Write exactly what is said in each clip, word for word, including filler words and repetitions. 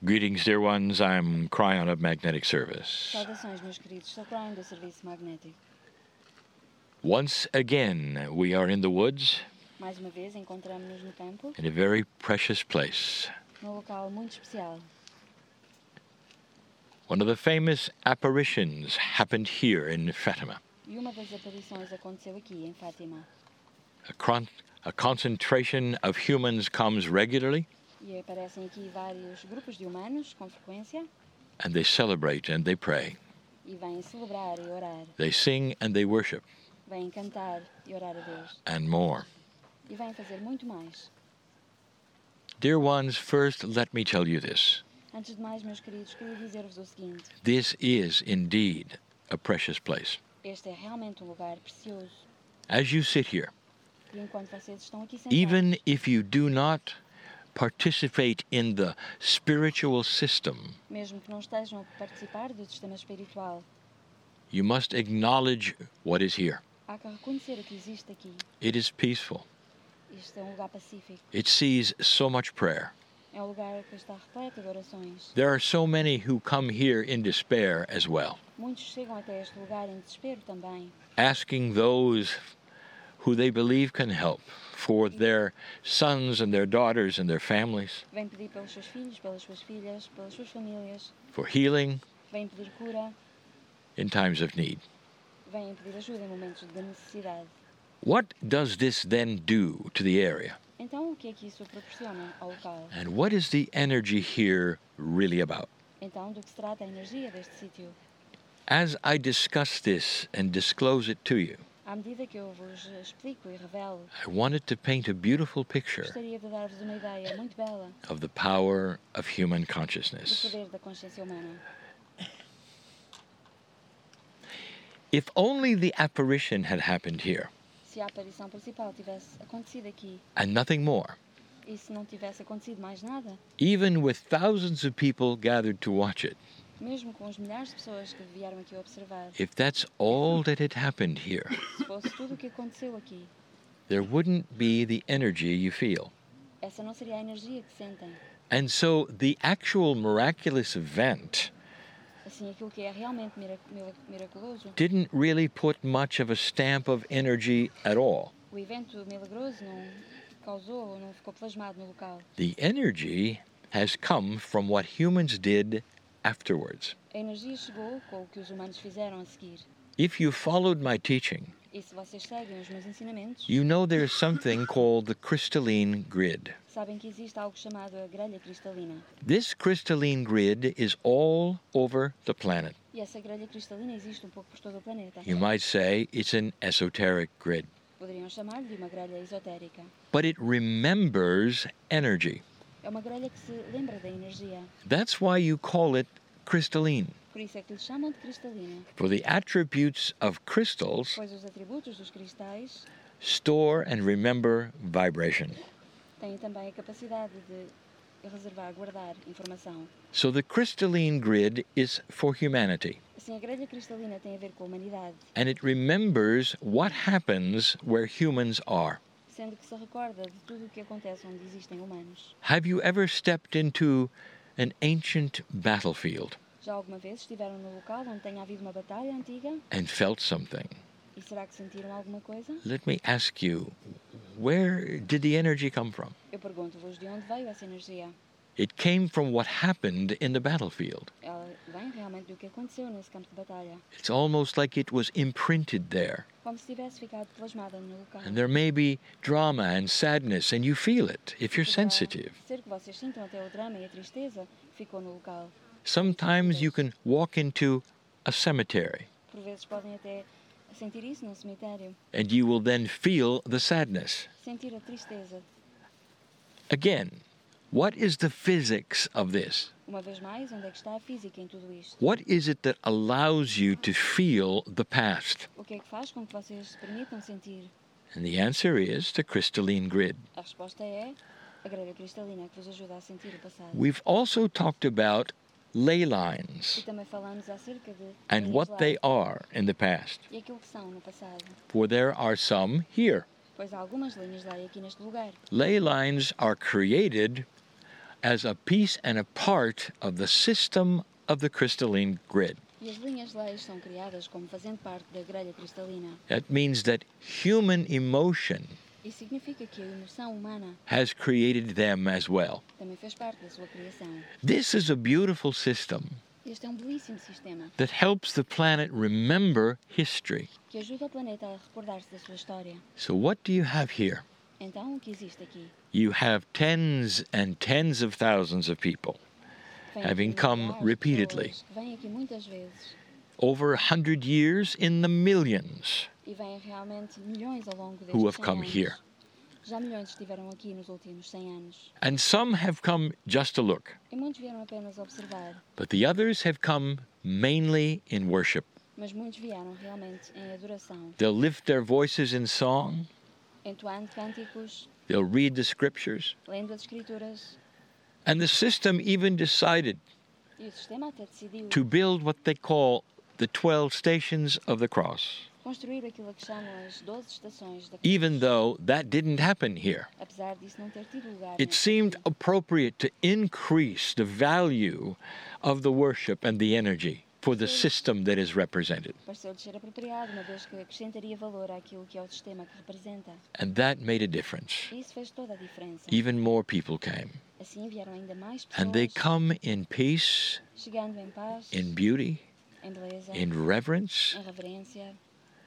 Greetings, dear ones. I'm Cryon of Magnetic Service. Saudações, meus queridos. Sou Cryon do Serviço Magnético. Once again, we are in the woods, Mais uma vez, encontramos-nos no campo, in a very precious place. num local muito especial. One of the famous apparitions happened here in Fatima. E uma das aparições aconteceu aqui, em Fátima. A, con- a concentration of humans comes regularly, E aparecem aqui vários grupos de humanos, com frequência, and they celebrate and they pray. e vêm celebrar e orar. They sing and they worship, Vêm cantar e orar a Deus. and more. E vêm fazer muito mais. Dear ones, first let me tell you this. Antes de mais, meus queridos, queria dizer-vos o seguinte. This is indeed a precious place. Este é realmente um lugar precioso. As you sit here, E enquanto vocês estão aqui sentados, even if you do not participate in the spiritual system, mesmo que não estejam a participar do sistema espiritual, you must acknowledge what is here. há que reconhecer o que existe aqui. It is peaceful. Isto é um lugar pacífico. It sees so much prayer. É um lugar que está repleto de orações. There are so many who come here in despair as well, Muitos chegam até este lugar em desespero também, asking those who they believe can help for their sons and their daughters and their families, vêm pedir pelos seus filhos, pelas suas filhas, pelas suas famílias, for healing vêm pedir cura, in times of need. vêm pedir ajuda em momentos de necessidade. What does this then do to the area? Então, o que é que isso proporciona ao local? And what is the energy here really about? Então, do que se trata a energia deste sítio? As I discuss this and disclose it to you, À medida que eu vos explico e revelo, I wanted to paint a beautiful picture gostaria de dar-vos uma ideia muito bela of the power of human do consciousness. poder da consciência humana. If only the apparition had happened here Se a aparição principal tivesse acontecido aqui, and nothing more, e se não tivesse acontecido mais nada, even with thousands of people gathered to watch it, mesmo com os milhares de pessoas que vieram aqui observar, if that's all that had happened here, se fosse tudo o que aconteceu aqui, there wouldn't be the energy you feel. essa não seria a energia que sentem. And so the actual miraculous event Assim, aquilo que é realmente mirac- mirac- miraculoso, didn't really put much of a stamp of energy at all. o evento milagroso não causou, não ficou plasmado no local. The energy has come from what humans did afterwards. A energia chegou com o que os humanos fizeram a seguir. If you followed my teaching, E se vocês seguem os meus ensinamentos, you know there's something called the crystalline grid. sabem que existe algo chamado a grelha cristalina. This crystalline grid is all over the planet. E essa grelha cristalina existe um pouco por todo o planeta. You might say it's an esoteric grid, Poderiam chamar-lhe de uma grelha esotérica. but it remembers energy. É uma grelha que se lembra da energia. That's why you call it crystalline. Por isso é que lhe chamam de cristalina, For the attributes of crystals pois os atributos dos cristais store and remember vibration. têm também a capacidade de reservar, guardar informação. So the crystalline grid is for humanity, Assim, a grelha cristalina tem a ver com a humanidade, and it remembers what happens where humans are. sendo que se recorda de tudo o que acontece onde existem humanos. Have you ever stepped into an ancient battlefield Já alguma vez estiveram no local onde tenha havido uma batalha antiga? and felt something? E será que sentiram alguma coisa? Let me ask you, where did the energy come from? Eu pergunto-vos de onde veio essa energia. It came from what happened in the battlefield. Ela vem realmente do que aconteceu nesse campo de batalha. It's almost like it was imprinted there. Como se tivesse ficado plasmada no local. And there may be drama and sadness, and you feel it if you're Poderá sensitive. ser que vocês sintam até o drama e a tristeza que ficou no local. Sometimes you can walk into a cemetery, Por vezes podem até sentir isso num cemitério. and you will then feel the sadness. Sentir a tristeza. Again, what is the physics of this? Uma vez mais, onde é que está a física em tudo isto? What is it that allows you to feel the past? O que é que faz com que vocês se permitam sentir? And the answer is the crystalline grid. A resposta é a grelha cristalina que vos ajuda a sentir o passado. We've also talked about ley E lines também falamos acerca de and linhas what they láseas are in the past, e aquilo que são no passado. for there are some here. Pois há algumas linhas lá aqui neste lugar. Ley lines are created as a piece and a part of the system of the crystalline grid. E as linhas de leis são criadas como fazendo parte da grelha cristalina. That means that human emotion Isso significa que a emoção humana has created them as well. também fez parte da sua criação. This is a beautiful system Este é um belíssimo sistema that helps the planet remember history. que ajuda o planeta a recordar-se da sua história. So what do you have here? Então, o que existe aqui? You have tens and tens of thousands of people Vem having aqui come milhares de repeatedly. pessoas que vêm aqui muitas vezes Over a hundred years in the millions e vêm realmente milhões ao longo destes who have cem come anos. here. Já milhões estiveram aqui nos últimos cem anos. And some have come just to look, E muitos vieram apenas observar, but the others have come mainly in worship. mas muitos vieram realmente em adoração, They'll lift their voices in song, entoando cânticos, they'll read the scriptures, lendo as escrituras. and the system even decided E o sistema até decidiu to build what they call the twelve stations of the cross, construir aquilo que chamam as doze estações da cruz. even though that didn't happen here. Apesar disso não ter tido lugar It neste seemed aqui. appropriate to increase the value of the worship and the energy for the system that is represented. Pareceu-lhe ser apropriado, uma vez que acrescentaria valor àquilo que é o sistema que representa. And that made a difference. E isso fez toda a diferença. Even more people came. Assim vieram ainda mais And they pessoas, come in peace, chegando em paz, in beauty, em beleza, in reverence, em reverência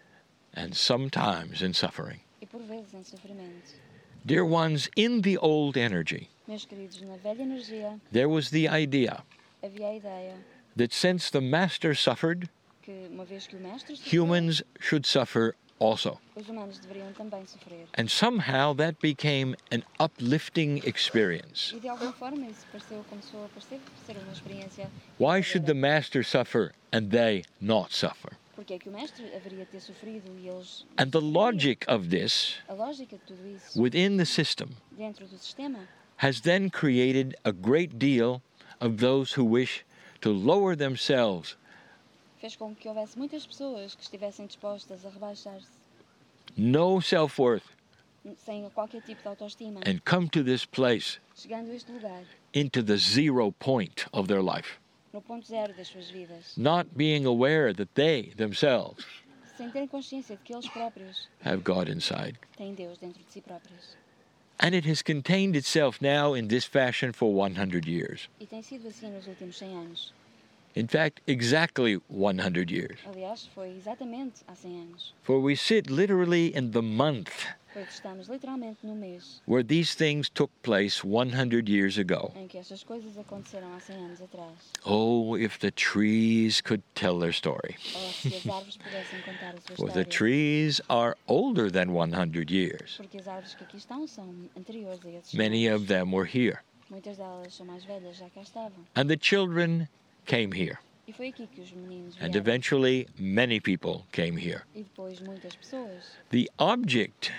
and sometimes in suffering. e por vezes em sofrimento. Dear ones, in the old energy, Meus queridos, na velha energia there was the idea havia a ideia that since the Master suffered, que, uma vez que o mestre sofreu, humans should suffer also. os humanos deveriam também sofrer. And somehow that became an uplifting experience. E de alguma forma isso pareceu, começou a parecer ser uma experiência. Why should the Master suffer and they not suffer? Porque é que o mestre haveria de ter sofrido e eles. And the logic of this A lógica de tudo isso within the system dentro do sistema has then created a great deal of those who wish to lower themselves fez com que houvesse muitas pessoas que estivessem dispostas a rebaixar-se no self-worth sem qualquer tipo de autoestima, and come to this place chegando a este lugar, into the zero point of their life, no ponto zero das suas vidas, not being aware that they themselves sem terem consciência de que eles próprios have God inside. têm Deus dentro de si próprios. And it has contained itself now in this fashion for one hundred years. E tem sido assim nos últimos cem anos. In fact, exactly one hundred years. Aliás, foi exatamente há cem anos. For we sit literally in the month Porque estamos literalmente no mês where these things took place one hundred years ago. em que estas coisas aconteceram há cem anos atrás. Oh, if the trees could tell their story. Ou se as árvores pudessem contar a sua For the história. trees are older than one hundred years. Porque as árvores que aqui estão são anteriores a esses Many tempos. of them were here. Muitas delas são mais velhas, já cá estavam. And the children came here. E foi aqui que os meninos And vieram. eventually, many people came here. E depois muitas pessoas. The object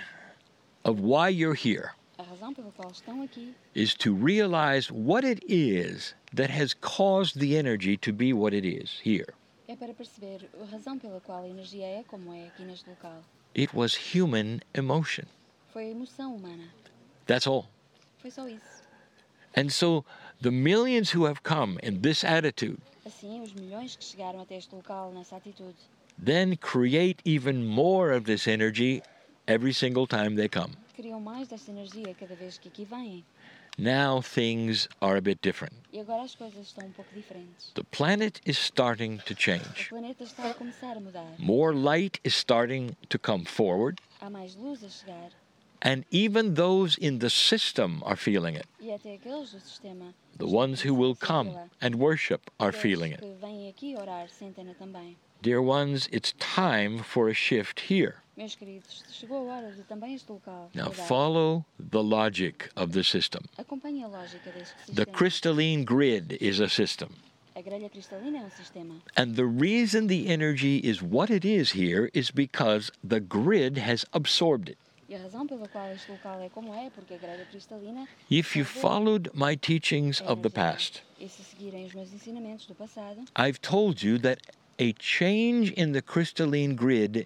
of why you're here A razão pela qual estão aqui is to realize what it is that has caused the energy to be what it is here. é para perceber a razão pela qual a energia é como é aqui neste local. It was human emotion. Foi a emoção humana. That's all. Foi só isso. And so the millions who have come in this attitude Assim, os milhões que chegaram até este local nessa atitude then create even more of this energy every single time they come. criam mais desta energia cada vez que aqui vêm. Now things are a bit different. E agora as coisas estão um pouco diferentes. The planet is starting to O change. planeta está a começar a mudar. More light is starting to come forward, Há mais luz a chegar. and even those in the system are feeling it. E até aqueles do sistema, The ones who will come and worship are aqueles feeling it. que vêm aqui orar, sentem-na também. Dear ones, it's time for a shift here. Meus queridos, chegou a hora de também este local Now mudar. follow the logic of the system. Acompanhe a lógica deste The sistema. crystalline grid is a system. A grelha cristalina é um sistema. And the reason the energy is what it is here is because the grid has absorbed it. E a razão pela qual este local é como é, porque a grelha cristalina If you absorve followed my teachings a of the energia. past, E se seguirem os meus ensinamentos do passado, I've told you that a change in the crystalline grid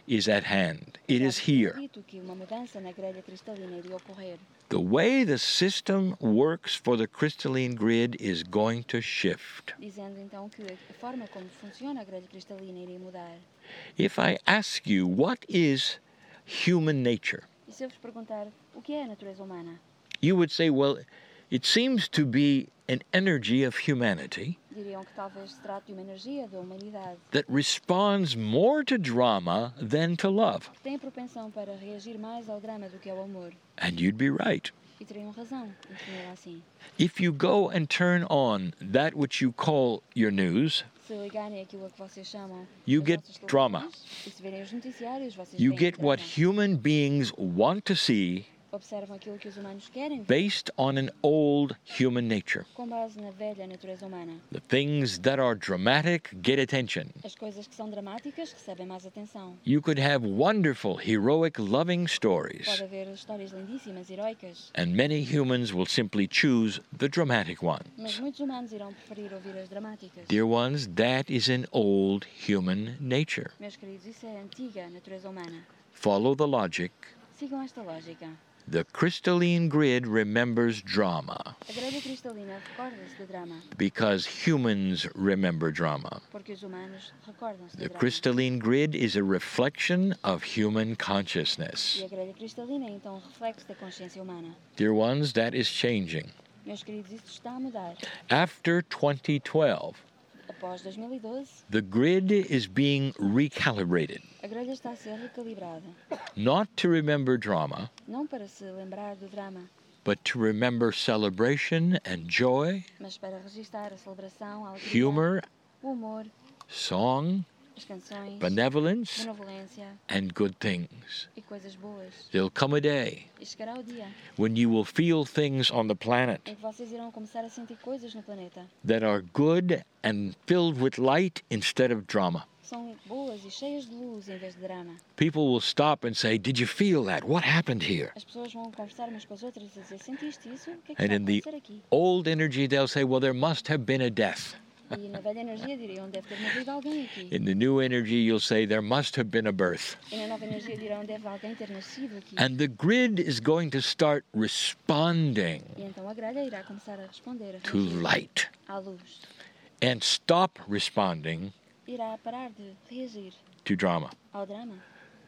is at hand. It is Já tinha here. dito que uma mudança na grelha cristalina iria ocorrer. The way the system works for the crystalline grid is going to shift. Dizendo então que a forma como funciona a grelha cristalina iria mudar. If I ask you, what is human nature? E se eu vos perguntar o que é a natureza humana? You would say, well, it seems to be an energy of humanity Diriam que talvez se trate de uma energia da humanidade that responds more to drama than to love. que tem a propensão para reagir mais ao drama do que ao amor. And you'd be right. E teriam razão em definir assim. If you go and turn on that which you call your news, Se ligarem aquilo a que vocês chamam You as get vossas drama. televisões, e se verem os noticiários, vocês you veem get what drama. human beings want to see Observam aquilo que os humanos querem ver based on an old human nature. com base na velha natureza humana. The things that are dramatic get attention. As coisas que são dramáticas recebem mais atenção. You could have wonderful, heroic, loving Pode stories, haver histórias lindíssimas, heroicas, and many humans will simply choose the dramatic mas ones. muitos humanos irão preferir ouvir as dramáticas. Dear ones, that is an old human nature. Meus queridos, isso é a antiga natureza humana. Follow the logic. Sigam esta lógica. The crystalline grid remembers drama A grelha cristalina recorda-se de drama, because humans remember drama. porque os humanos recordam-se The de drama. crystalline grid is a reflection of human consciousness. E a grelha cristalina é então um reflexo da consciência humana. Dear ones, that is changing. Meus queridos, isto está a mudar. After twenty twelve, Após dois mil e doze, the grid is being recalibrated, a grelha está a ser recalibrada, not to remember drama, não para se lembrar do drama, but to remember celebration and joy, mas para registar a celebração, a alegria, humor, o humor, song, as canções, benevolence, benevolência and good things. e coisas boas. There'll come a day E chegará o dia when you will feel things on the planet em que vocês irão começar a sentir coisas no planeta that are good and filled with light instead of drama. que são boas e cheias de luz em vez de drama. People will stop and say, "Did you feel that? What happened here?" As pessoas vão conversar umas com as outras e dizer: sentiste isso? O que é que And está a in the acontecer aqui? old energy, they'll say, "Well, there must have been a death." E na velha energia diriam: deve ter morrido alguém aqui. In the new energy, you'll say, "There must have been a birth." E na nova energia dirão: deve alguém ter nascido aqui. And the grid is going to start responding E então a grelha irá começar a responder, a to reagir light à luz. and stop responding Irá parar de reagir to drama. ao drama.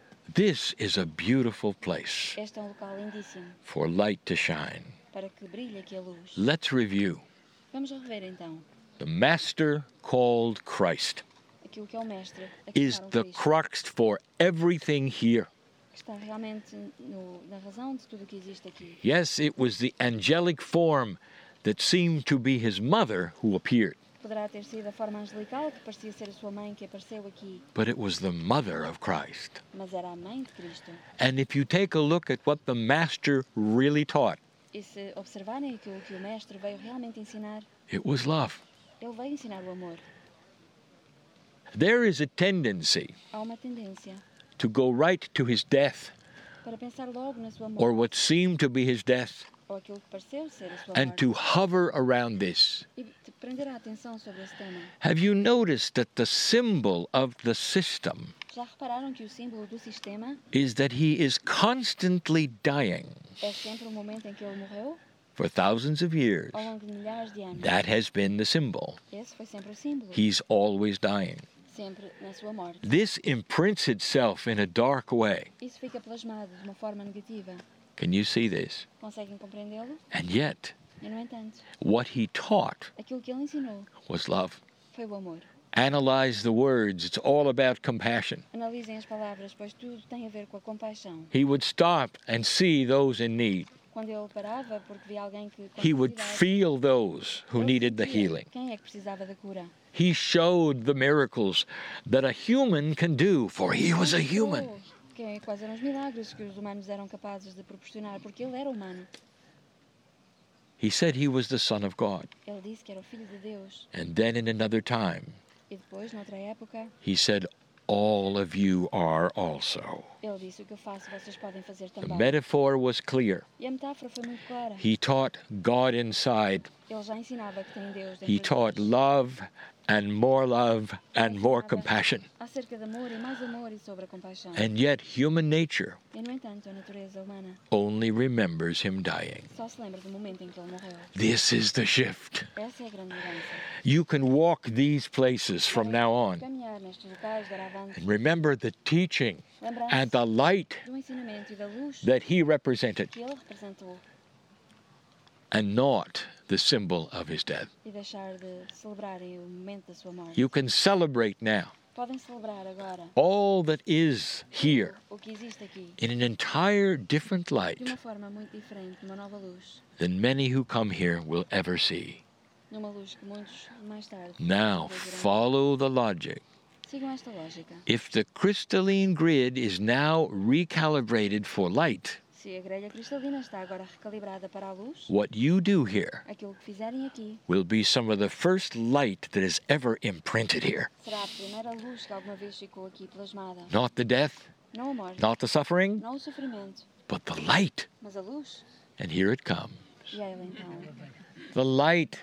This is a beautiful place Este é um local lindíssimo for light to shine. para que brilhe aqui a luz. Let's review. Vamos rever então The Master called Christ aquilo que é o Mestre, a is chamar um the Cristo, crux for everything here. que está realmente no, na razão de tudo o que existe aqui. Yes, it was the angelic form that seemed to be his mother who appeared, Poderá ter sido a forma angelical que parecia ser a sua mãe que apareceu aqui, but it was the mother of Christ. mas era a mãe de Cristo. And if you take a look at what the Master really taught, E se observarem aquilo que o Mestre veio realmente ensinar, it was love. ele veio ensinar o amor. There is a tendency Há uma tendência to go right to his death, para pensar logo na sua or morte, what seemed to be his death, ou aquilo que pareceu ser a sua and morte, to hover around this. e de prender a atenção sobre esse tema. Have you noticed that the symbol of the system Já repararam que o símbolo do sistema is that he is constantly dying é sempre o momento em que ele morreu? for thousands of years? Ao longo de milhares de anos. That has been the symbol. Esse foi sempre o símbolo. He's always dying. Sempre na sua morte. This imprints itself in a dark way. Isso fica plasmado de uma forma negativa. Can you see this? Conseguem compreendê-lo? And yet, E, no entanto, what he taught aquilo que ele ensinou was love. foi o amor. Analyze the words. It's all about compassion. Analisem as palavras, pois tudo tem a ver com a compaixão. He would stop and see those in need. Quando ele parava porque via alguém que com He would necessidade, feel those who ele needed the sentia healing. quem é que precisava da cura. He showed the miracles that a human can do, for he was a human. Mostrou que, quais eram os milagres que os humanos eram capazes de proporcionar, porque ele era humano. He said he was the Son of God. Ele disse que era o Filho de Deus. And then in another time, E depois, noutra época, he said, all of you are also. ele Ele disse: o que eu faço, vocês podem fazer The também. metaphor was clear. E a metáfora foi muito clara. He taught God inside. Ele já ensinava que tem Deus He dentro de taught nós. love and more love and more compassion. Acerca de amor e mais amor e sobre a compaixão. And yet human nature E, no entanto, a natureza humana only remembers him dying. só se lembra do momento em que ele morreu. This is the shift. Essa é a grande mudança. You can walk these places from now on Caminhar nestes locais, dar avante, and remember the teaching and lembrar-se the light do ensinamento e da luz that he represented que ele representou and not the symbol of his death. e deixar de celebrarem o momento da sua morte. You can celebrate now Podem celebrar agora all that is here o que existe aqui in an entire different de light uma forma muito diferente, numa nova luz, than many who come here will ever see. numa luz que muitos mais tarde Now, verão. follow the logic. Sigam esta lógica. If the crystalline grid is now recalibrated for light, Se a grelha cristalina está agora recalibrada para a luz, what you do here aquilo que fizerem aqui will be some of the first light that is ever imprinted here. será a primeira luz que alguma vez ficou aqui plasmada. Not the death, Não a morte, not the suffering, não o sofrimento, but the light. mas a luz. And here it comes. E ela então. The light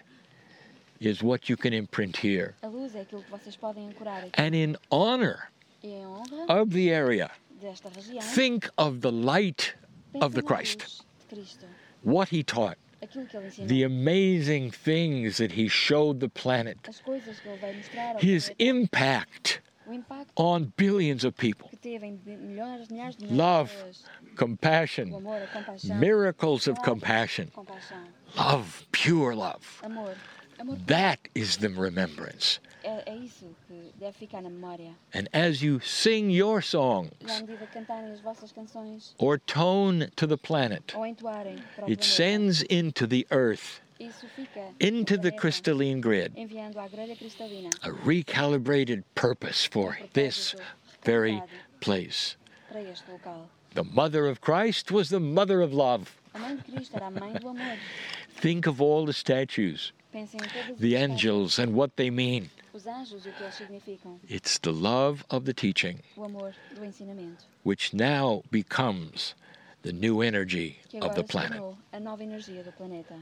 is what you can imprint here. A luz é aquilo que vocês podem ancorar aqui. And in honor E em honra of the area, desta região, think of the light pensem of the na Christ, luz de Cristo. what he taught, Aquilo que ele ensinou. the amazing things that he showed the planet, As coisas que ele vai mostrar ao his planeta, impact o impacto on billions of people, que teve em bi- milhares, milhares de milhões love, de pessoas. O compassion, amor, a compaixão. miracles of Milagres, compassion, compaixão. love, pure love. Amor. Amor That is the remembrance. é, é isso que deve ficar na memória. And as you sing your E à songs medida que cantarem as vossas canções or tone to the planet, ou entoarem para o it planeta, sends into the earth, isso fica into no the planeta, crystalline grid, enviando à grelha cristalina a recalibrated purpose for this very place. para este local. The mother of Christ was the mother of love. A mãe de Cristo era a mãe do amor. Think of all the statues, Pensem em todas as the estátuas, angels, and what they mean. os anjos e o que eles significam. It's the love of the teaching, O amor do ensinamento, which now becomes the new energy que of agora the se planet. tornou a nova energia do planeta.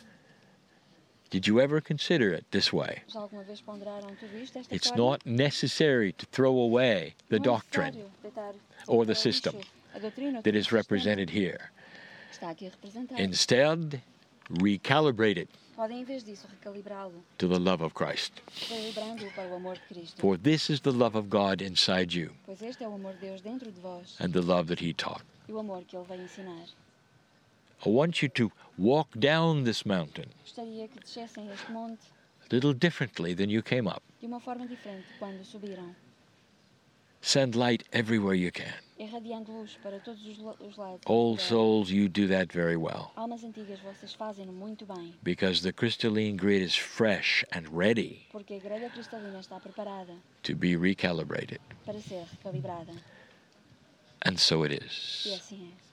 Did you ever consider it this way? Já alguma vez ponderaram tudo isto desta It's forma? not necessary to throw away the Não é doctrine necessário deitar or the fora o system lixo a doutrina ou that todo o is sistema represented here. que está aqui representado. Instead, recalibrate it Podem, em vez disso, recalibrá-lo, to the love of Christ. calibrando-o para o amor de Cristo. For this is the love of God inside you Pois este é o amor de Deus dentro de vós and the love that He taught. e o amor que Ele vai ensinar. I want you to walk down this mountain Gostaria que descessem este monte a little differently than you came up. de uma forma diferente de quando subiram, Send light everywhere you can. irradiando luz para todos os, la- os lados. Old da- souls, you do that very well Almas antigas, vocês fazem-no muito bem, because the crystalline grid is fresh and ready porque a grelha cristalina está preparada to be recalibrated. para ser recalibrada. And so it E is. assim é.